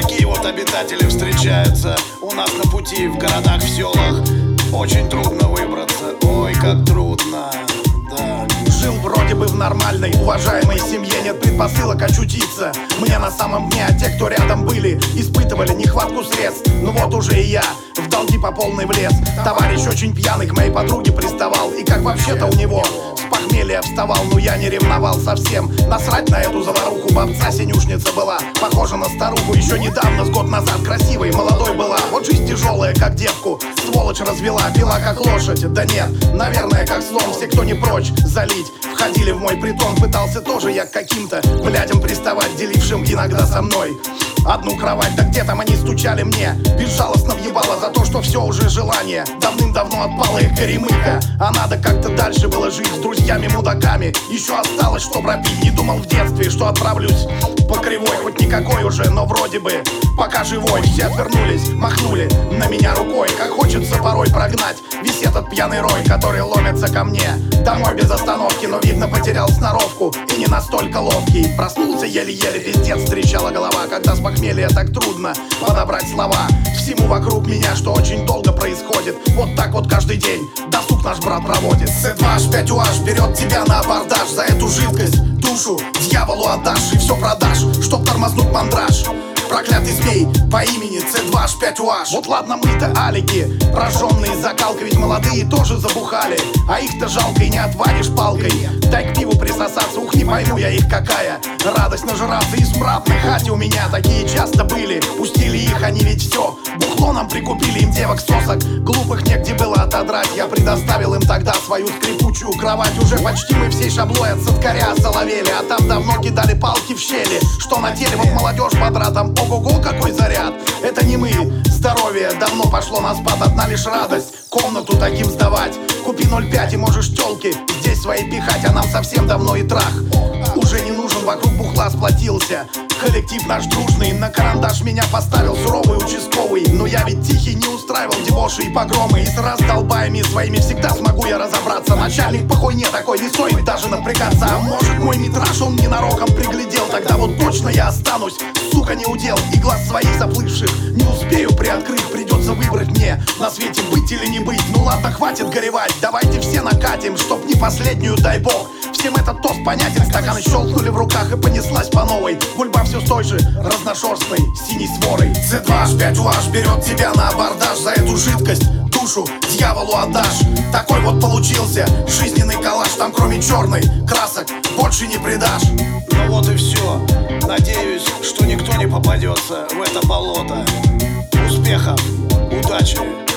такие вот обитатели встречаются у нас на пути, в городах, в селах. Очень трудно выбраться, ой, как трудно, да. Жил вроде бы в нормальной, уважаемой семье. Нет предпосылок очутиться мне на самом дне. А те, кто рядом были, испытывали нехватку средств. Ну вот уже и я в долги по полной влез. Товарищ очень пьяный к моей подруге приставал. И как вообще-то у него с похмелья вставал. Но я не ревновал совсем. Насрать на эту заваруху, бабца синюшница была. Похожа на старуху, еще недавно, с год назад, красивой, молодой была. Вот жизнь тяжелая, как девку, сволочь развела. Пила как лошадь, да нет, наверное, как слон. Все, кто не прочь залить, входили в мой притон. Пытался тоже я к каким-то блядям приставать, делившим иногда со мной одну кровать. Да где там они стучали мне, безжалостно въебало за то, что все уже желание давным-давно отпало их горемыка. А надо как-то дальше было жить с друзьями-мудаками. Еще осталось, что пропить. Не думал в детстве, что отправлюсь по кривой, хоть никакой уже, но вроде бы пока живой. Все отвернулись, махнули на меня рукой. Как хочется порой прогнать весь этот пьяный рой, который ломится ко мне домой без остановки. Но видно, потерял сноровку и не настолько ловкий. Проснулся еле-еле, пиздец встречала голова. Когда с похмелья так трудно подобрать слова всему вокруг меня, что очень долго происходит. Вот так вот каждый день досуг наш брат проводит. C2H5UH берет тебя на абордаж. За эту жидкость душу дьяволу отдашь и все продашь, чтоб тормознуть мандраж. Проклятый змей по имени C2H5UH. Вот ладно мы-то алики, прожженные закалкой, ведь молодые тоже забухали. А их-то жалко и не отвадишь палкой. Дай к пиву присосаться, ух, не пойму я их какая радость нажраться. И в смрадной хате у меня такие часто были. Пустили их, они ведь все бухло нам прикупили. Им девок сосок глупых негде было отодрать. Я предоставил им тогда свою скрипучую кровать. Уже почти мы всей шаблой от соткаря осоловели. А там давно кидали палки в щели, что на теле вот молодежь бодра. Там ого-го, какой заряд. Это не мы, здоровье давно пошло на спад. Одна лишь радость комнату таким сдавать. Купи 0,5 и можешь тёлки здесь свои пихать. А нам совсем давно и трах уже не нужен, вокруг бухла сплотился коллектив наш дружный. На карандаш меня поставил суровый участковый. Но я ведь тихий, не устраивал дебоши и погромы. И с раздолбаями своими всегда смогу я разобраться. Начальник по хуйне такой, не стоит даже напрягаться. А может мой метраж он ненароком приглядел. Тогда вот точно я останусь, сука, не удел. И глаз своих заплывших не успею приоткрыть. Придется выбрать мне на свете быть или не быть. Ну ладно, хватит горевать, давайте все накатим, чтоб не последнюю, дай бог. Всем этот тост понятен, стаканы щелкнули в руках и понеслась по новой. Гульба все с той же разношерстной синей сворой. C2H5UH берет тебя на абордаж. За эту жидкость душу дьяволу отдашь. Такой вот получился жизненный коллаж. Там кроме черной красок больше не придашь. Ну вот и все. Надеюсь, что никто не попадется в это болото. Успехов, удачи!